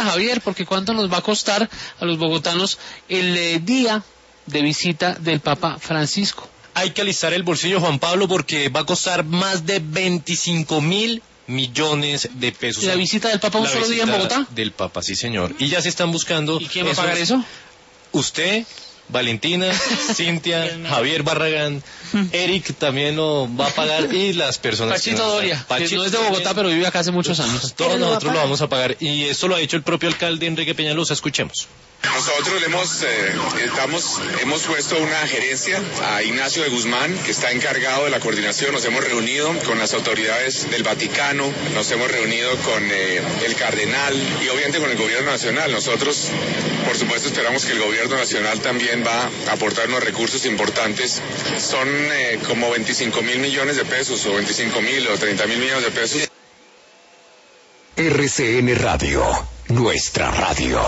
plata, Javier, porque ¿cuánto nos va a costar a los bogotanos el día de visita del Papa Francisco? Hay que alistar el bolsillo, Juan Pablo, porque va a costar más de 25.000 millones de pesos. ¿Y la visita del Papa un solo día en Bogotá? Del Papa, sí, señor. Y ya se están buscando... ¿Y quién va a pagar eso? Usted, Valentina, Cintia, Javier Barragán, Eric también lo va a pagar, y las personas... Pachito Doria, que no es de Bogotá, pero vive acá hace muchos años. Todos nosotros lo vamos a pagar, y esto lo ha hecho el propio alcalde Enrique Peñalosa. Escuchemos. Nosotros hemos puesto una gerencia a Ignacio de Guzmán, que está encargado de la coordinación. Nos hemos reunido con las autoridades del Vaticano, nos hemos reunido con el cardenal y obviamente con el gobierno nacional. Nosotros, por supuesto, esperamos que el gobierno nacional también va a aportar unos recursos importantes. Son como 25.000 millones de pesos, o 25.000 o 30.000 millones de pesos. RCN Radio, nuestra radio.